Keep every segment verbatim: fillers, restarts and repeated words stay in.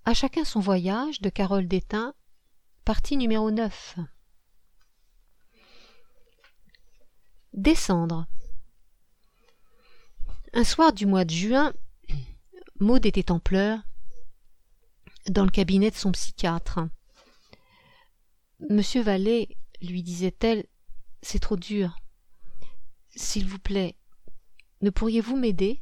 À chacun son voyage de Carole Détain, partie numéro neuf. Descendre. Un soir du mois de juin, Maud était en pleurs dans le cabinet de son psychiatre. Monsieur Vallée, lui disait-elle, c'est trop dur. S'il vous plaît, ne pourriez-vous m'aider?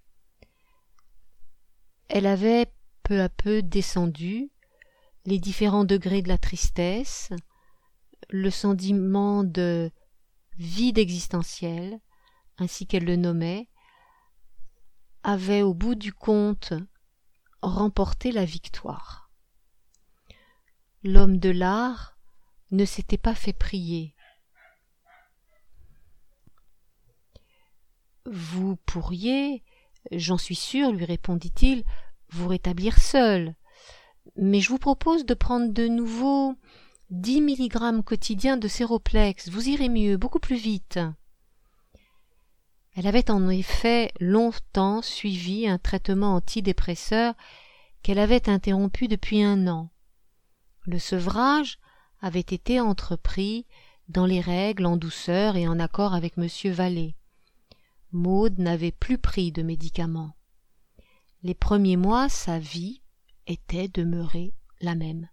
Elle avait peu à peu descendu les différents degrés de la tristesse, le sentiment de vide existentiel, ainsi qu'elle le nommait, avait au bout du compte remporté la victoire. L'homme de l'art ne s'était pas fait prier. Vous pourriez, j'en suis sûr, lui répondit-il, vous rétablir seul, mais je vous propose de prendre de nouveau dix milligrammes quotidiens de séroplex, vous irez mieux, beaucoup plus vite. Elle avait en effet longtemps suivi un traitement antidépresseur qu'elle avait interrompu depuis un an. Le sevrage avait été entrepris dans les règles, en douceur et en accord avec Monsieur Vallée. Maud n'avait plus pris de médicaments. Les premiers mois, sa vie était demeurée la même.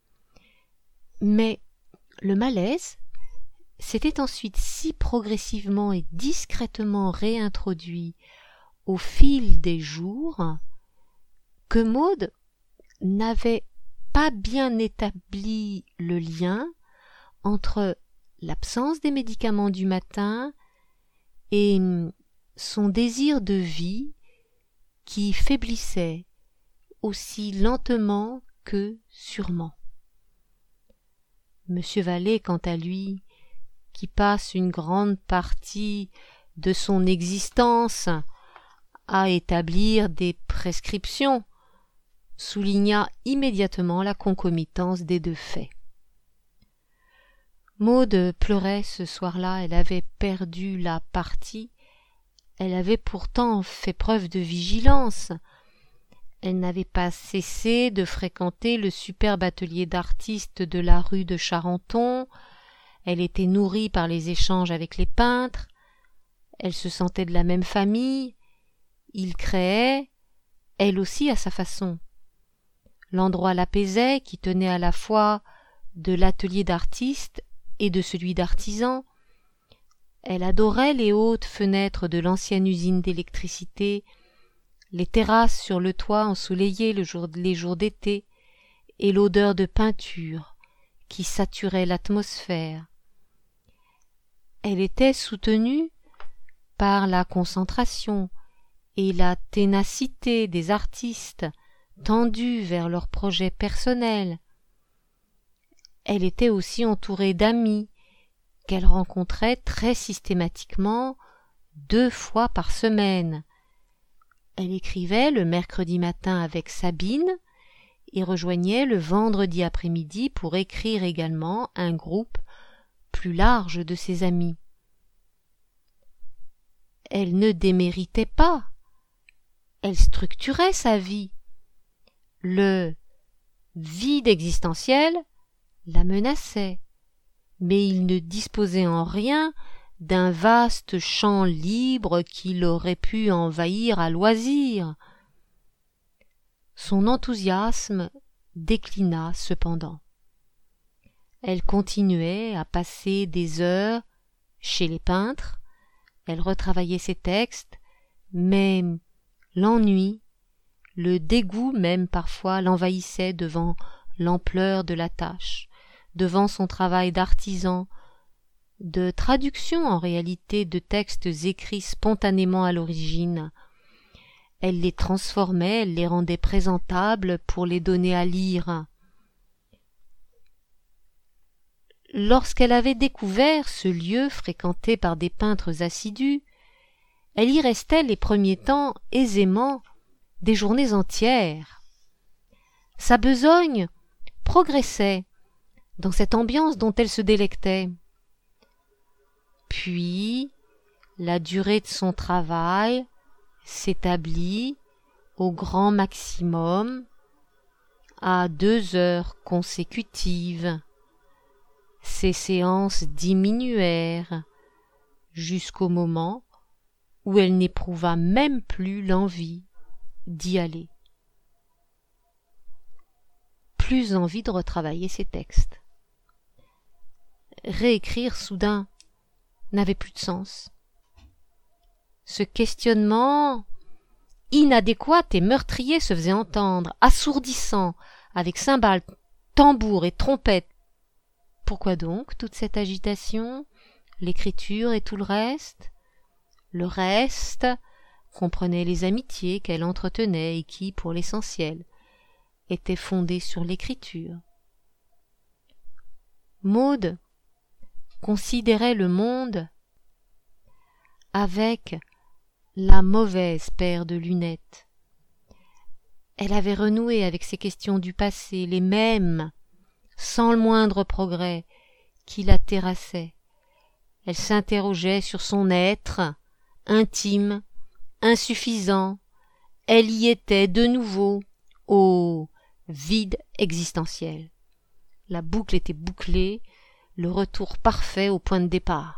Mais le malaise s'était ensuite si progressivement et discrètement réintroduit au fil des jours que Maud n'avait pas bien établi le lien entre l'absence des médicaments du matin et son désir de vie qui faiblissait aussi lentement que sûrement. Monsieur Vallée, quant à lui, qui passe une grande partie de son existence à établir des prescriptions, souligna immédiatement la concomitance des deux faits. Maud pleurait ce soir-là, elle avait perdu la partie, elle avait pourtant fait preuve de vigilance. Elle n'avait pas cessé de fréquenter le superbe atelier d'artistes de la rue de Charenton, elle était nourrie par les échanges avec les peintres, elle se sentait de la même famille, ils créaient, elle aussi à sa façon. L'endroit l'apaisait, qui tenait à la fois de l'atelier d'artiste et de celui d'artisan. Elle adorait les hautes fenêtres de l'ancienne usine d'électricité, les terrasses sur le toit ensoleillées le jour, les jours d'été, et l'odeur de peinture qui saturait l'atmosphère. Elle était soutenue par la concentration et la ténacité des artistes tendus vers leurs projets personnels. Elle était aussi entourée d'amis qu'elle rencontrait très systématiquement deux fois par semaine. Elle écrivait le mercredi matin avec Sabine et rejoignait le vendredi après-midi pour écrire également un groupe plus large de ses amis. Elle ne déméritait pas, elle structurait sa vie. Le vide existentiel la menaçait, mais il ne disposait en rien d'un vaste champ libre qu'il aurait pu envahir à loisir. Son enthousiasme déclina cependant. Elle continuait à passer des heures chez les peintres, elle retravaillait ses textes, mais l'ennui, le dégoût même parfois l'envahissait devant l'ampleur de la tâche, devant son travail d'artisan, de traduction en réalité de textes écrits spontanément à l'origine. Elle les transformait, elle les rendait présentables pour les donner à lire. Lorsqu'elle avait découvert ce lieu fréquenté par des peintres assidus, elle y restait les premiers temps aisément des journées entières. Sa besogne progressait dans cette ambiance dont elle se délectait. Puis, la durée de son travail s'établit au grand maximum à deux heures consécutives. Ses séances diminuèrent jusqu'au moment où elle n'éprouva même plus l'envie d'y aller. Plus envie de retravailler ses textes. Réécrire soudain n'avait plus de sens. Ce questionnement inadéquat et meurtrier se faisait entendre, assourdissant, avec cymbales, tambours et trompettes. Pourquoi donc toute cette agitation, l'écriture et tout le reste? Le reste comprenait les amitiés qu'elle entretenait et qui, pour l'essentiel, étaient fondées sur l'écriture. Maud considérait le monde avec la mauvaise paire de lunettes. Elle avait renoué avec ces questions du passé, les mêmes, sans le moindre progrès, qui la terrassaient. Elle s'interrogeait sur son être, intime, insuffisant. Elle y était de nouveau, au vide existentiel. La boucle était bouclée, le retour parfait au point de départ.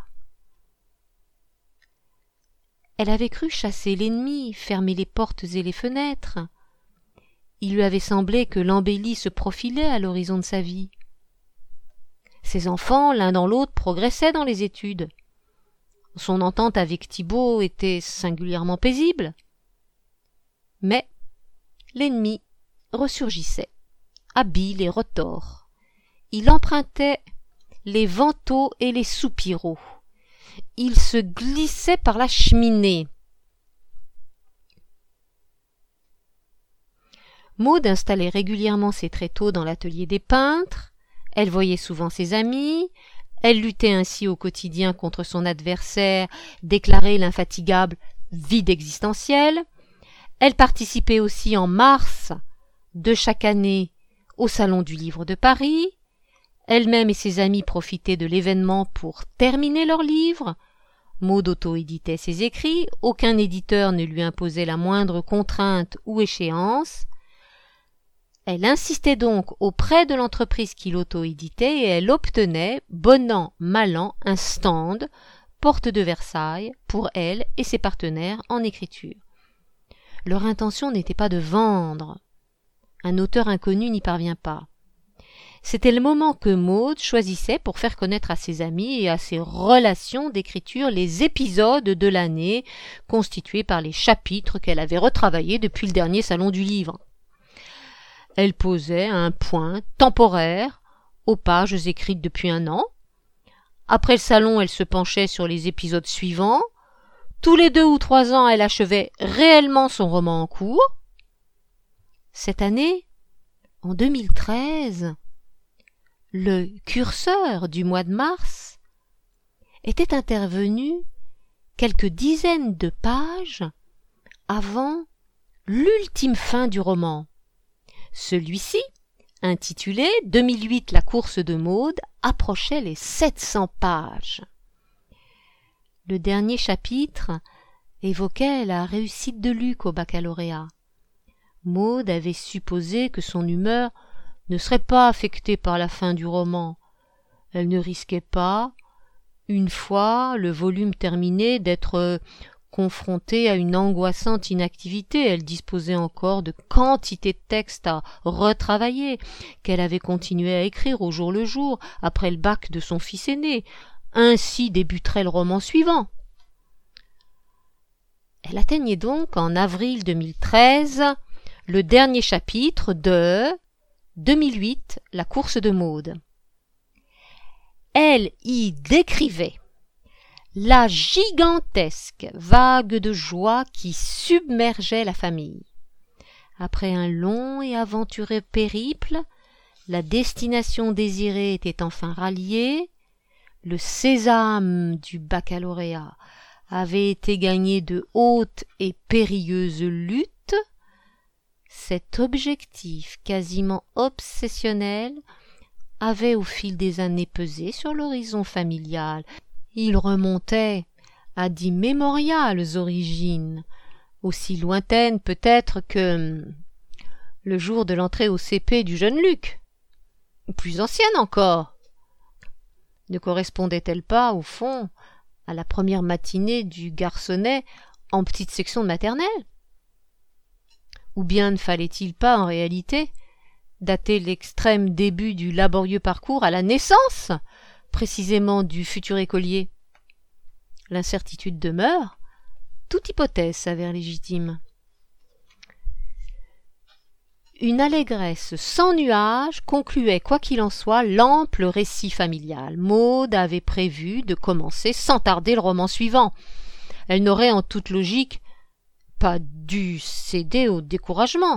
Elle avait cru chasser l'ennemi, fermer les portes et les fenêtres. Il lui avait semblé que l'embellie se profilait à l'horizon de sa vie. Ses enfants, l'un dans l'autre, progressaient dans les études. Son entente avec Thibaut était singulièrement paisible. Mais l'ennemi ressurgissait, habile et retors. Il empruntait les vantaux et les soupiraux. Il se glissait par la cheminée. Maud installait régulièrement ses tréteaux dans l'atelier des peintres, elle voyait souvent ses amis, elle luttait ainsi au quotidien contre son adversaire, déclaré l'infatigable vide existentiel. Elle participait aussi en mars de chaque année au Salon du Livre de Paris. Elle-même et ses amis profitaient de l'événement pour terminer leurs livres. Maud auto-éditait ses écrits, aucun éditeur ne lui imposait la moindre contrainte ou échéance. Elle insistait donc auprès de l'entreprise qui l'auto-éditait et elle obtenait, bon an, mal an, un stand, porte de Versailles, pour elle et ses partenaires en écriture. Leur intention n'était pas de vendre. Un auteur inconnu n'y parvient pas. C'était le moment que Maud choisissait pour faire connaître à ses amis et à ses relations d'écriture les épisodes de l'année constitués par les chapitres qu'elle avait retravaillés depuis le dernier salon du livre. Elle posait un point temporaire aux pages écrites depuis un an. Après le salon, elle se penchait sur les épisodes suivants. Tous les deux ou trois ans, elle achevait réellement son roman en cours. Cette année, en deux mille treize, le curseur du mois de mars était intervenu quelques dizaines de pages avant l'ultime fin du roman. Celui-ci, intitulé deux mille huit La course de Maud, approchait les sept cents pages. Le dernier chapitre évoquait la réussite de Luc au baccalauréat. Maud avait supposé que son humeur ne serait pas affectée par la fin du roman. Elle ne risquait pas, une fois le volume terminé, d'être confrontée à une angoissante inactivité. Elle disposait encore de quantité de textes à retravailler, qu'elle avait continué à écrire au jour le jour, après le bac de son fils aîné. Ainsi débuterait le roman suivant. Elle atteignait donc, en avril deux mille treize, le dernier chapitre de deux mille huit, La course de Maud. Elle y décrivait la gigantesque vague de joie qui submergeait la famille. Après un long et aventureux périple, la destination désirée était enfin ralliée, le sésame du baccalauréat avait été gagné de hautes et périlleuses luttes. Cet objectif quasiment obsessionnel avait au fil des années pesé sur l'horizon familial. Il remontait à d'immémoriales origines, aussi lointaines peut-être que le jour de l'entrée au C P du jeune Luc, ou plus ancienne encore. Ne correspondait-elle pas, au fond, à la première matinée du garçonnet en petite section de maternelle? Ou bien ne fallait-il pas, en réalité, dater l'extrême début du laborieux parcours à la naissance, précisément, du futur écolier? L'incertitude demeure, toute hypothèse s'avère légitime. Une allégresse sans nuage concluait, quoi qu'il en soit, l'ample récit familial. Maud avait prévu de commencer sans tarder le roman suivant. Elle n'aurait, en toute logique, pas dû céder au découragement.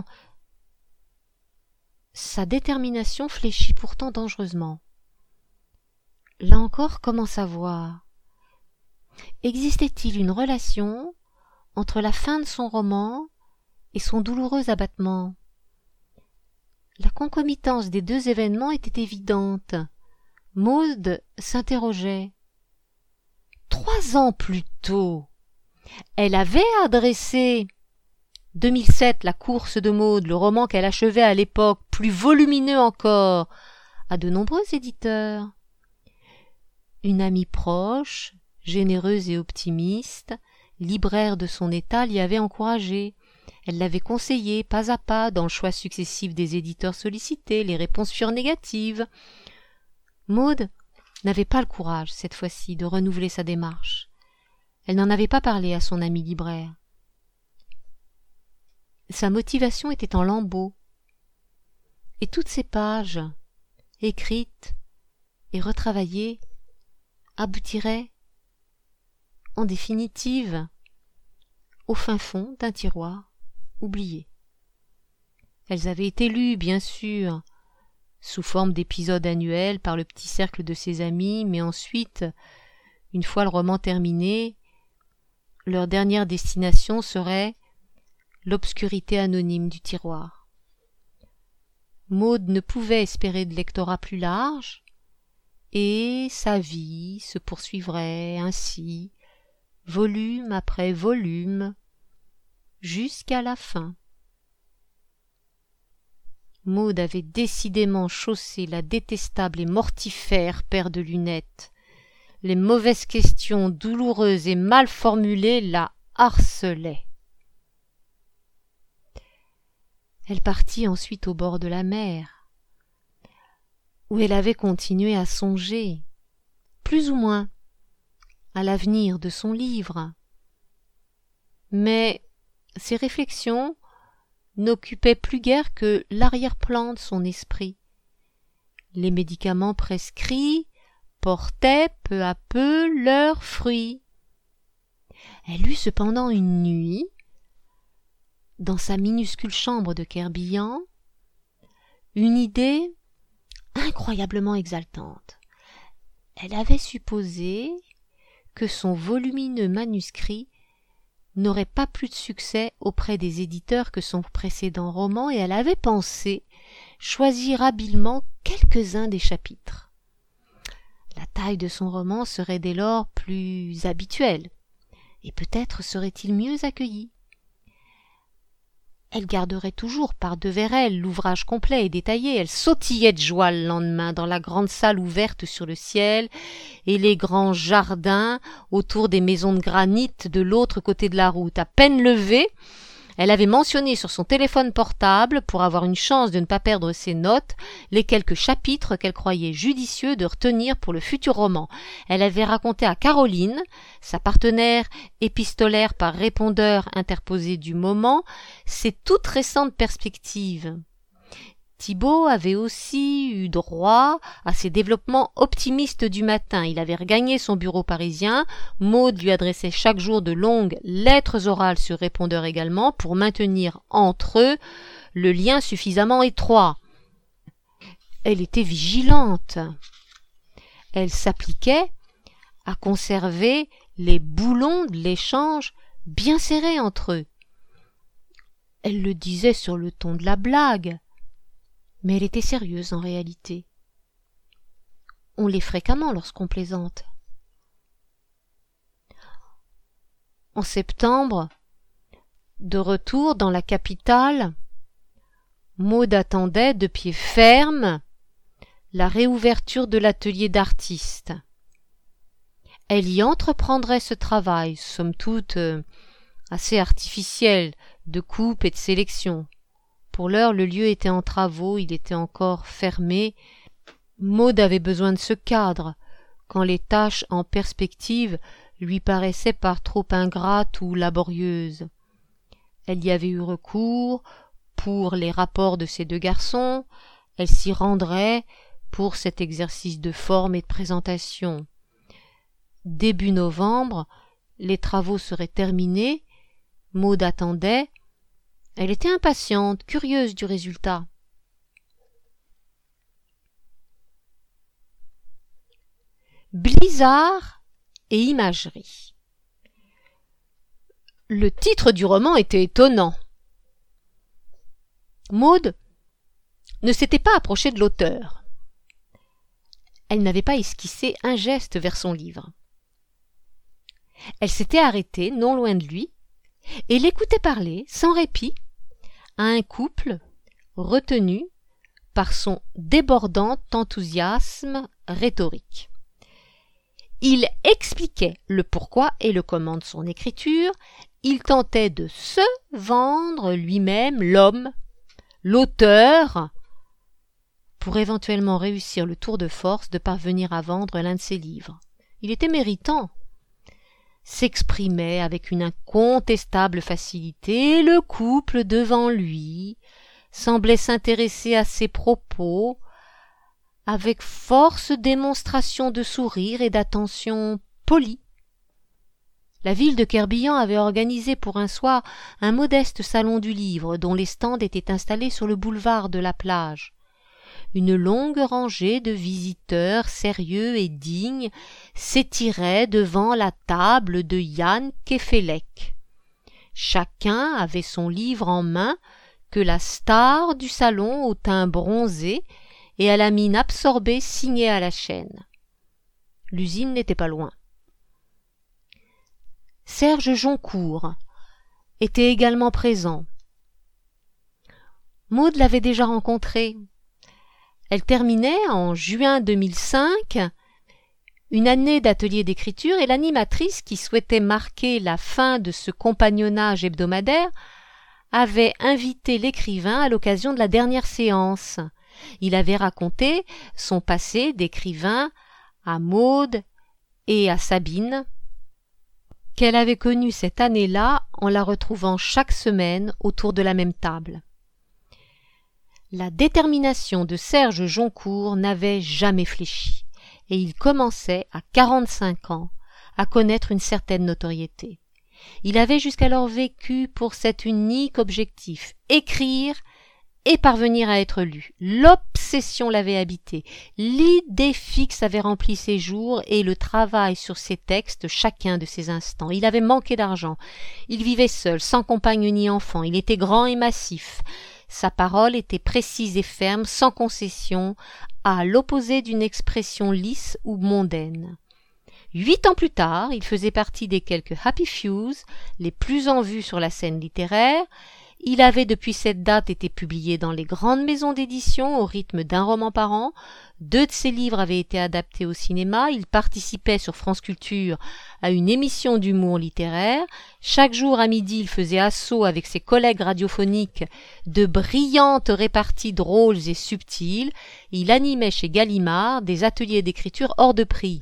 Sa détermination fléchit pourtant dangereusement. Là encore, comment savoir? Existait-il une relation entre la fin de son roman et son douloureux abattement? La concomitance des deux événements était évidente. Maud s'interrogeait. Trois ans plus tôt, elle avait adressé deux mille sept, La course de Maud, le roman qu'elle achevait à l'époque, plus volumineux encore, à de nombreux éditeurs. Une amie proche, généreuse et optimiste, libraire de son état, l'y avait encouragée. Elle l'avait conseillé pas à pas dans le choix successif des éditeurs sollicités. Les réponses furent négatives. Maud n'avait pas le courage, cette fois-ci, de renouveler sa démarche. Elle n'en avait pas parlé à son ami libraire. Sa motivation était en lambeaux. Et toutes ces pages, écrites et retravaillées, aboutiraient, en définitive, au fin fond d'un tiroir oublié. Elles avaient été lues, bien sûr, sous forme d'épisodes annuels par le petit cercle de ses amis, mais ensuite, une fois le roman terminé, leur dernière destination serait l'obscurité anonyme du tiroir. Maud ne pouvait espérer de lectorat plus large, et sa vie se poursuivrait ainsi, volume après volume, jusqu'à la fin. Maud avait décidément chaussé la détestable et mortifère paire de lunettes. Les mauvaises questions douloureuses et mal formulées la harcelaient. Elle partit ensuite au bord de la mer, où elle avait continué à songer, plus ou moins, à l'avenir de son livre. Mais ces réflexions n'occupaient plus guère que l'arrière-plan de son esprit. Les médicaments prescrits portaient peu à peu leurs fruits. Elle eut cependant une nuit, dans sa minuscule chambre de Querbillan, une idée incroyablement exaltante. Elle avait supposé que son volumineux manuscrit n'aurait pas plus de succès auprès des éditeurs que son précédent roman, et elle avait pensé choisir habilement quelques-uns des chapitres. La taille de son roman serait dès lors plus habituelle, et peut-être serait-il mieux accueilli. Elle garderait toujours par devers elle l'ouvrage complet et détaillé. Elle sautillait de joie le lendemain dans la grande salle ouverte sur le ciel et les grands jardins autour des maisons de granit de l'autre côté de la route. À peine levée, elle avait mentionné sur son téléphone portable, pour avoir une chance de ne pas perdre ses notes, les quelques chapitres qu'elle croyait judicieux de retenir pour le futur roman. Elle avait raconté à Caroline, sa partenaire épistolaire par répondeur interposé du moment, ses toutes récentes perspectives. Thibaut avait aussi eu droit à ses développements optimistes du matin. Il avait regagné son bureau parisien. Maud lui adressait chaque jour de longues lettres orales sur répondeur également, pour maintenir entre eux le lien suffisamment étroit. Elle était vigilante. Elle s'appliquait à conserver les boulons de l'échange bien serrés entre eux. Elle le disait sur le ton de la blague, mais elle était sérieuse en réalité. On l'est fréquemment lorsqu'on plaisante. En septembre, de retour dans la capitale, Maud attendait de pied ferme la réouverture de l'atelier d'artiste. Elle y entreprendrait ce travail, somme toute euh, assez artificiel, de coupe et de sélection. Pour l'heure, le lieu était en travaux, il était encore fermé. Maud avait besoin de ce cadre, quand les tâches en perspective lui paraissaient par trop ingrates ou laborieuses. Elle y avait eu recours pour les rapports de ces deux garçons, elle s'y rendrait pour cet exercice de forme et de présentation. Début novembre, les travaux seraient terminés, Maud attendait, elle était impatiente, curieuse du résultat. Blizzard et imagerie. Le titre du roman était étonnant. Maud ne s'était pas approchée de l'auteur. Elle n'avait pas esquissé un geste vers son livre. Elle s'était arrêtée non loin de lui et l'écoutait parler sans répit à un couple retenu par son débordant enthousiasme rhétorique. Il expliquait le pourquoi et le comment de son écriture, il tentait de se vendre lui-même, l'homme, l'auteur, pour éventuellement réussir le tour de force de parvenir à vendre l'un de ses livres. Il était méritant, s'exprimait avec une incontestable facilité, le couple devant lui semblait s'intéresser à ses propos avec force démonstration de sourire et d'attention polie. La ville de Querbillan avait organisé pour un soir un modeste salon du livre dont les stands étaient installés sur le boulevard de la plage. Une longue rangée de visiteurs sérieux et dignes s'étirait devant la table de Yann Kefelec. Chacun avait son livre en main que la star du salon au teint bronzé et à la mine absorbée signait à la chaîne. L'usine n'était pas loin. Serge Joncourt était également présent. Maud l'avait déjà rencontré. Elle terminait en juin deux mille cinq une année d'atelier d'écriture et l'animatrice qui souhaitait marquer la fin de ce compagnonnage hebdomadaire avait invité l'écrivain à l'occasion de la dernière séance. Il avait raconté son passé d'écrivain à Maud et à Sabine, qu'elle avait connue cette année-là en la retrouvant chaque semaine autour de la même table. La détermination de Serge Joncourt n'avait jamais fléchi, et il commençait, à quarante-cinq ans, à connaître une certaine notoriété. Il avait jusqu'alors vécu pour cet unique objectif, écrire et parvenir à être lu. L'obsession l'avait habité, l'idée fixe avait rempli ses jours et le travail sur ses textes chacun de ses instants. Il avait manqué d'argent, il vivait seul, sans compagne ni enfant, il était grand et massif. Sa parole était précise et ferme, sans concession, à l'opposé d'une expression lisse ou mondaine. Huit ans plus tard, il faisait partie des quelques happy fews les plus en vue sur la scène littéraire. Il avait depuis cette date été publié dans les grandes maisons d'édition au rythme d'un roman par an. Deux de ses livres avaient été adaptés au cinéma. Il participait sur France Culture à une émission d'humour littéraire. Chaque jour à midi, il faisait assaut avec ses collègues radiophoniques de brillantes réparties drôles et subtiles. Il animait chez Gallimard des ateliers d'écriture hors de prix.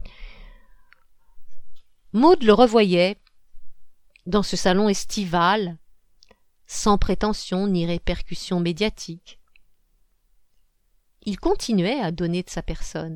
Maud le revoyait dans ce salon estival, sans prétention ni répercussion médiatique. Il continuait à donner de sa personne.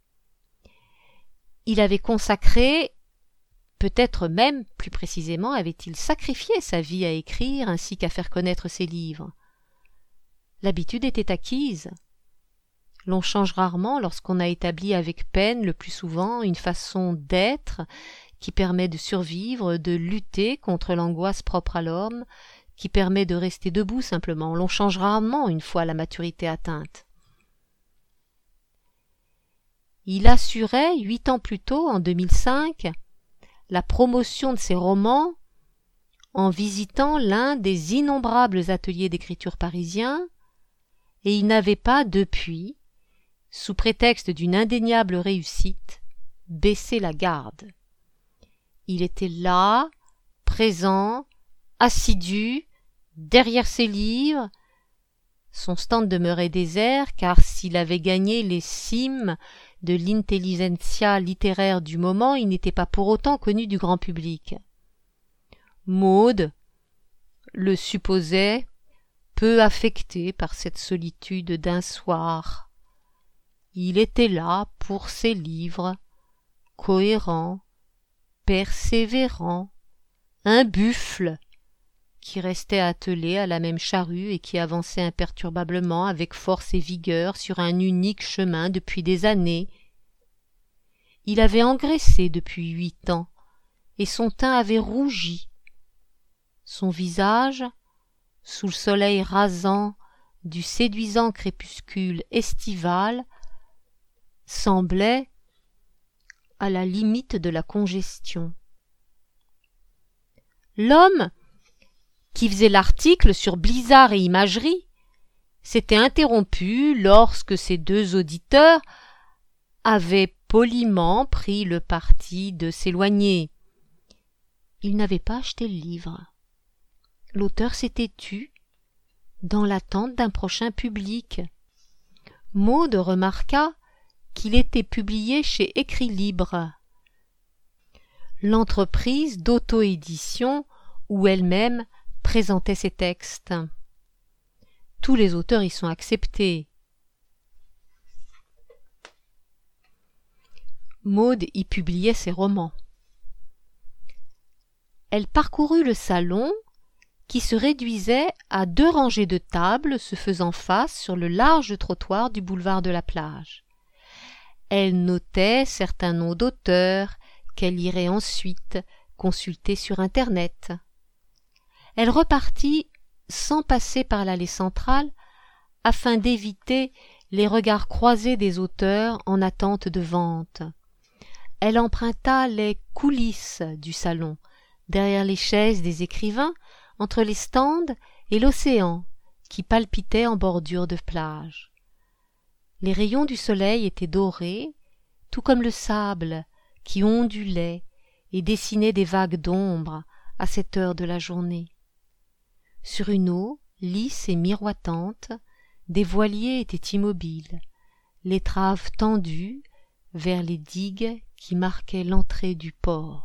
Il avait consacré, peut-être même plus précisément avait-il sacrifié sa vie à écrire ainsi qu'à faire connaître ses livres. L'habitude était acquise. L'on change rarement lorsqu'on a établi avec peine le plus souvent une façon d'être qui permet de survivre, de lutter contre l'angoisse propre à l'homme, qui permet de rester debout simplement. L'on change rarement une fois la maturité atteinte. Il assurait, huit ans plus tôt, en deux mille cinq, la promotion de ses romans en visitant l'un des innombrables ateliers d'écriture parisiens, et il n'avait pas, depuis, sous prétexte d'une indéniable réussite, baissé la garde. Il était là, présent, assidu, derrière ses livres. Son stand demeurait désert, car s'il avait gagné les cimes de l'intelligentsia littéraire du moment, il n'était pas pour autant connu du grand public. Maud le supposait peu affecté par cette solitude d'un soir. Il était là pour ses livres, cohérent, persévérant, un buffle qui restait attelé à la même charrue et qui avançait imperturbablement avec force et vigueur sur un unique chemin depuis des années. Il avait engraissé depuis huit ans, et son teint avait rougi. Son visage, sous le soleil rasant du séduisant crépuscule estival, semblait à la limite de la congestion. L'homme qui faisait l'article sur Blizzard et imagerie s'était interrompu lorsque ses deux auditeurs avaient poliment pris le parti de s'éloigner. Il n'avait pas acheté le livre. L'auteur s'était tu, dans l'attente d'un prochain public. Maud remarqua qu'il était publié chez Écrit Libre, l'entreprise d'auto-édition où elle-même présentait ses textes. Tous les auteurs y sont acceptés. Maud y publiait ses romans. Elle parcourut le salon, qui se réduisait à deux rangées de tables se faisant face sur le large trottoir du boulevard de la Plage. Elle notait certains noms d'auteurs qu'elle irait ensuite consulter sur Internet. Elle repartit sans passer par l'allée centrale afin d'éviter les regards croisés des auteurs en attente de vente. Elle emprunta les coulisses du salon, derrière les chaises des écrivains, entre les stands et l'océan qui palpitait en bordure de plage. Les rayons du soleil étaient dorés, tout comme le sable qui ondulait et dessinait des vagues d'ombre à cette heure de la journée. Sur une eau lisse et miroitante, des voiliers étaient immobiles, l'étrave tendue vers les digues qui marquaient l'entrée du port.